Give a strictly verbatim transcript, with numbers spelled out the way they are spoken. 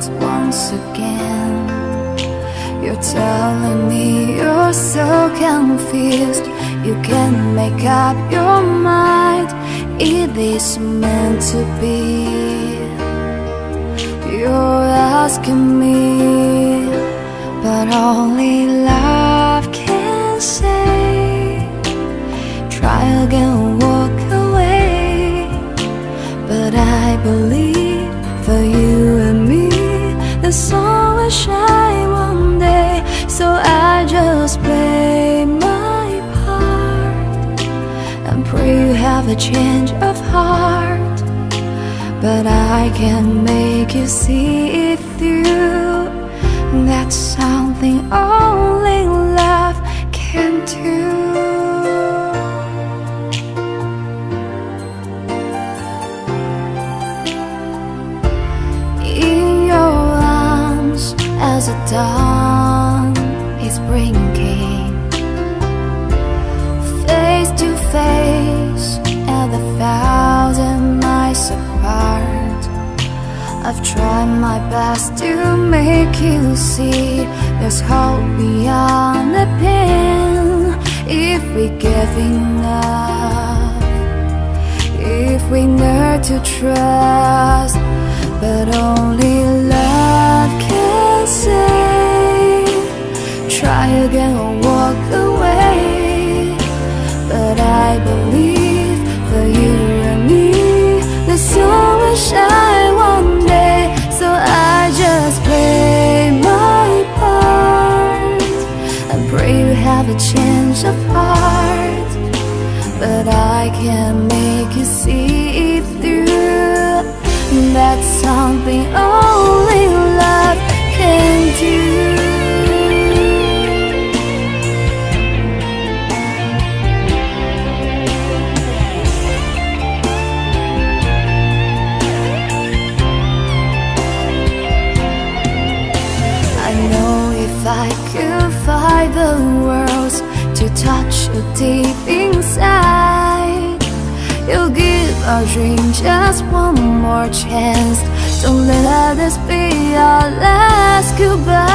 heart once again. You're telling me you're so confused, you can't make up your mind. It is meant to be. You're asking me, but only love can say. Try again, walk away. But I believe for you and me, the sun will shine one day. So I just play my part and pray you have a change of heart. But I can make you see it through. That's something only love can do. In your arms as the dawn is breaking, face to face at a thousand miles apart. I've tried my best to make you see there's hope beyond the pain. If we give enough, if we learn to trust, but only love can say. Try again or walk away. But I believe for you and me, the sun will shine one day. So I just play my part and pray you have a change of heart. But I can make you see it through. That's something only love can do. I could find the words to touch you deep inside. You'll give our dream just one more chance. Don't let this be our last goodbye.